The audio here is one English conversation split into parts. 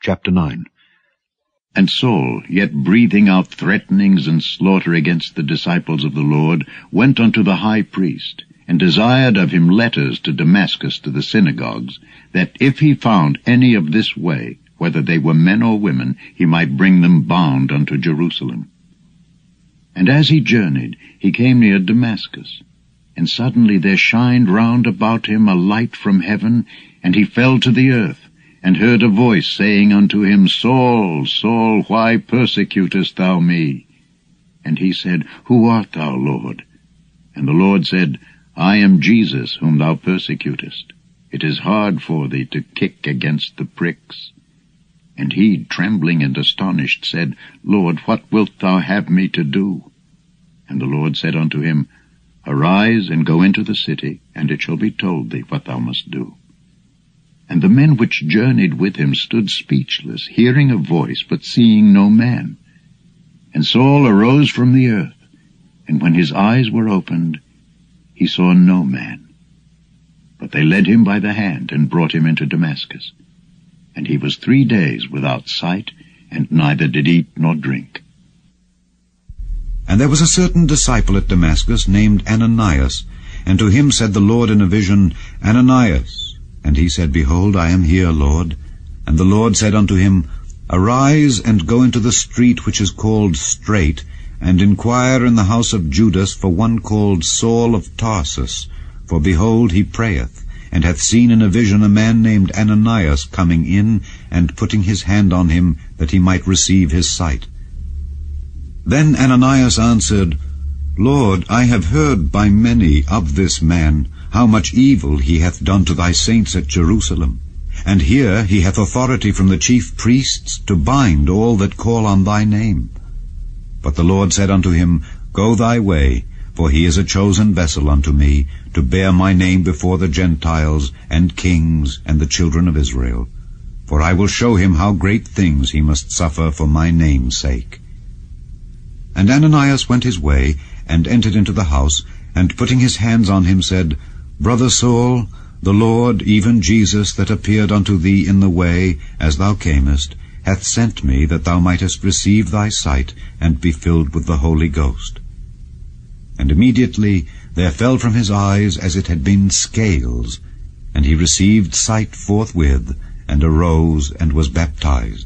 Chapter 9. And Saul, yet breathing out threatenings and slaughter against the disciples of the Lord, went unto the high priest, and desired of him letters to Damascus to the synagogues, that if he found any of this way, whether they were men or women, he might bring them bound unto Jerusalem. And as he journeyed, he came near Damascus. And suddenly there shined round about him a light from heaven, and he fell to the earth, and heard a voice saying unto him, Saul, Saul, why persecutest thou me? And he said, Who art thou, Lord? And the Lord said, I am Jesus, whom thou persecutest. It is hard for thee to kick against the pricks. And he, trembling and astonished, said, Lord, what wilt thou have me to do? And the Lord said unto him, Arise, and go into the city, and it shall be told thee what thou must do. And the men which journeyed with him stood speechless, hearing a voice, but seeing no man. And Saul arose from the earth, and when his eyes were opened, he saw no man. But they led him by the hand, and brought him into Damascus. And he was 3 days without sight, and neither did eat nor drink. And there was a certain disciple at Damascus, named Ananias, and to him said the Lord in a vision, Ananias. And he said, Behold, I am here, Lord. And the Lord said unto him, Arise, and go into the street which is called Straight, and inquire in the house of Judas for one called Saul of Tarsus. For behold, he prayeth, and hath seen in a vision a man named Ananias coming in, and putting his hand on him, that he might receive his sight. Then Ananias answered, Lord, I have heard by many of this man, how much evil he hath done to thy saints at Jerusalem. And here he hath authority from the chief priests to bind all that call on thy name. But the Lord said unto him, Go thy way, for he is a chosen vessel unto me, to bear my name before the Gentiles, and kings, and the children of Israel. For I will show him how great things he must suffer for my name's sake. And Ananias went his way, and entered into the house, and putting his hands on him said, Brother Saul, the Lord, even Jesus, that appeared unto thee in the way, as thou camest, hath sent me, that thou mightest receive thy sight, and be filled with the Holy Ghost. And immediately there fell from his eyes as it had been scales, and he received sight forthwith, and arose, and was baptized.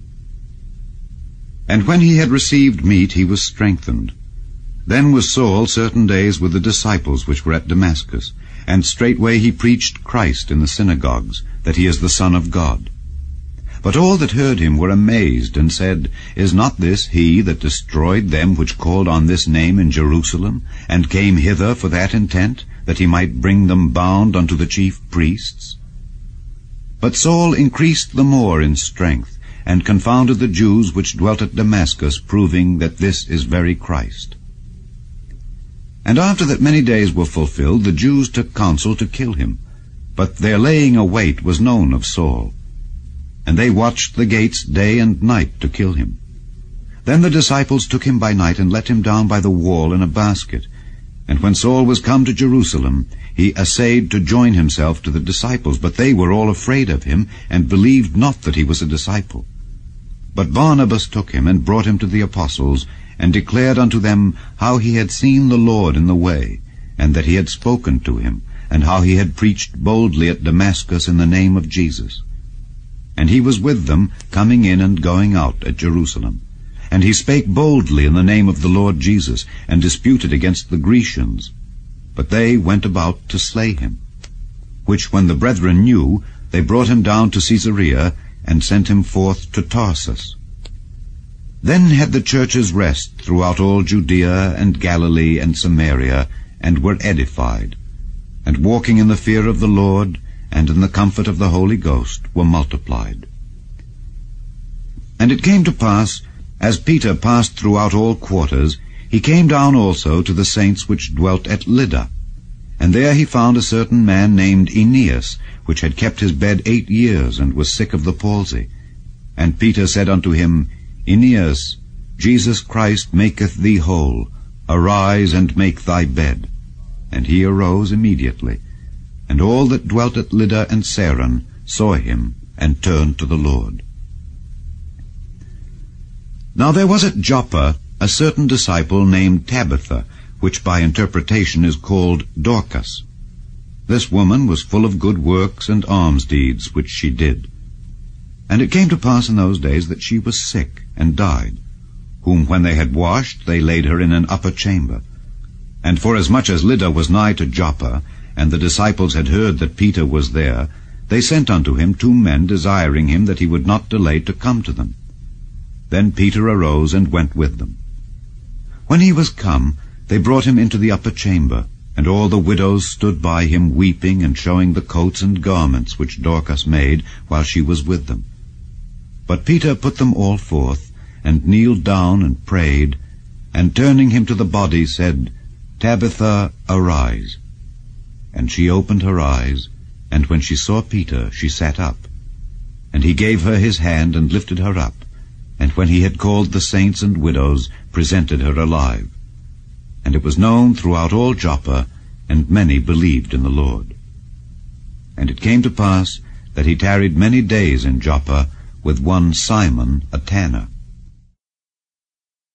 And when he had received meat, he was strengthened. Then was Saul certain days with the disciples which were at Damascus, and straightway he preached Christ in the synagogues, that he is the Son of God. But all that heard him were amazed, and said, Is not this he that destroyed them which called on this name in Jerusalem, and came hither for that intent, that he might bring them bound unto the chief priests? But Saul increased the more in strength, and confounded the Jews which dwelt at Damascus, proving that this is very Christ. And after that many days were fulfilled, the Jews took counsel to kill him. But their laying a wait was known of Saul. And they watched the gates day and night to kill him. Then the disciples took him by night, and let him down by the wall in a basket. And when Saul was come to Jerusalem, he essayed to join himself to the disciples, but they were all afraid of him, and believed not that he was a disciple. But Barnabas took him, and brought him to the apostles, and declared unto them how he had seen the Lord in the way, and that he had spoken to him, and how he had preached boldly at Damascus in the name of Jesus. And he was with them, coming in and going out at Jerusalem. And he spake boldly in the name of the Lord Jesus, and disputed against the Grecians. But they went about to slay him. Which when the brethren knew, they brought him down to Caesarea, and sent him forth to Tarsus. Then had the churches rest throughout all Judea and Galilee and Samaria, and were edified, and walking in the fear of the Lord, and in the comfort of the Holy Ghost, were multiplied. And it came to pass, as Peter passed throughout all quarters, he came down also to the saints which dwelt at Lydda. And there he found a certain man named Aeneas, which had kept his bed 8 years, and was sick of the palsy. And Peter said unto him, Aeneas, Jesus Christ maketh thee whole. Arise and make thy bed. And he arose immediately. And all that dwelt at Lydda and Saron saw him, and turned to the Lord. Now there was at Joppa a certain disciple named Tabitha, which by interpretation is called Dorcas. This woman was full of good works and alms deeds, which she did. And it came to pass in those days that she was sick, and died, whom when they had washed, they laid her in an upper chamber. And forasmuch as Lydda was nigh to Joppa, and the disciples had heard that Peter was there, they sent unto him 2 men, desiring him that he would not delay to come to them. Then Peter arose and went with them. When he was come, they brought him into the upper chamber, and all the widows stood by him weeping, and showing the coats and garments which Dorcas made while she was with them. But Peter put them all forth, and kneeled down and prayed, and turning him to the body said, Tabitha, arise. And she opened her eyes, and when she saw Peter, she sat up. And he gave her his hand, and lifted her up, and when he had called the saints and widows, presented her alive. And it was known throughout all Joppa, and many believed in the Lord. And it came to pass that he tarried many days in Joppa with one Simon, a tanner.